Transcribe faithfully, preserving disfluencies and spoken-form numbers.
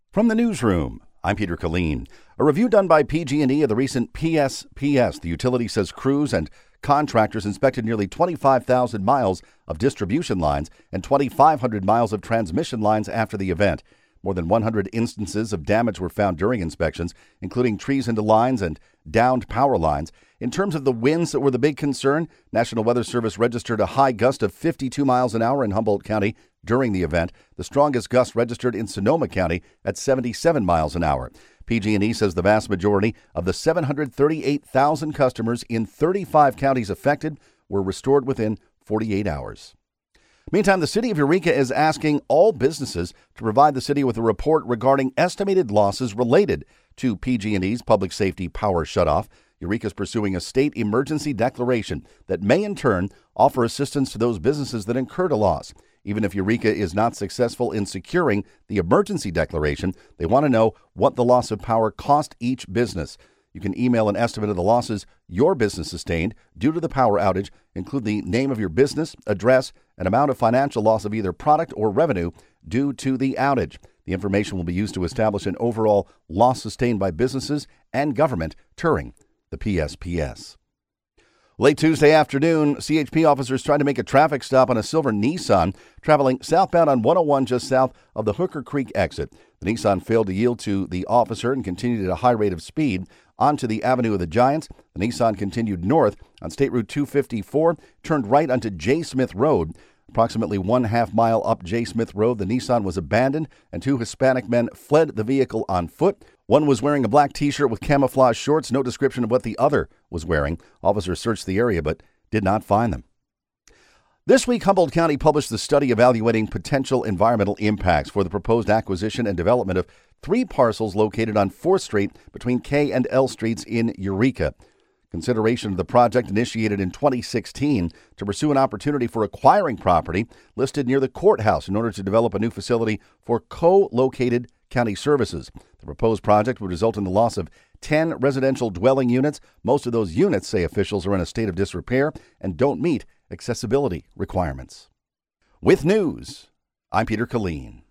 From the newsroom, I'm Peter Killeen. A review done by P G and E of the recent P S P S. The utility says crews and contractors inspected nearly twenty-five thousand miles of distribution lines and twenty-five hundred miles of transmission lines after the event. More than one hundred instances of damage were found during inspections, including trees into lines and downed power lines. In terms of the winds that were the big concern, National Weather Service registered a high gust of fifty-two miles an hour in Humboldt County during the event. The strongest gust registered in Sonoma County at seventy-seven miles an hour. P G and E says the vast majority of the seven hundred thirty-eight thousand customers in thirty-five counties affected were restored within forty-eight hours. Meantime, the city of Eureka is asking all businesses to provide the city with a report regarding estimated losses related to P G and E's public safety power shutoff. Eureka is pursuing a state emergency declaration that may in turn offer assistance to those businesses that incurred a loss. Even if Eureka is not successful in securing the emergency declaration, they want to know what the loss of power cost each business. You can email an estimate of the losses your business sustained due to the power outage. Include the name of your business, address, and amount of financial loss of either product or revenue due to the outage. The information will be used to establish an overall loss sustained by businesses and government during the P S P S. Late Tuesday afternoon, C H P officers tried to make a traffic stop on a silver Nissan traveling southbound on one oh one just south of the Hooker Creek exit. The Nissan failed to yield to the officer and continued at a high rate of speed onto the Avenue of the Giants. The Nissan continued north on State Route two fifty-four, turned right onto J. Smith Road. Approximately one half mile up J. Smith Road, the Nissan was abandoned and two Hispanic men fled the vehicle on foot. One was wearing a black T-shirt with camouflage shorts. No description of what the other was wearing. Officers searched the area but did not find them. This week, Humboldt County published the study evaluating potential environmental impacts for the proposed acquisition and development of three parcels located on fourth Street between K and L Streets in Eureka. Consideration of the project initiated in twenty sixteen to pursue an opportunity for acquiring property listed near the courthouse in order to develop a new facility for co-located county services. The proposed project would result in the loss of ten residential dwelling units. Most of those units, say officials, are in a state of disrepair and don't meet accessibility requirements. With news, I'm Peter Killeen.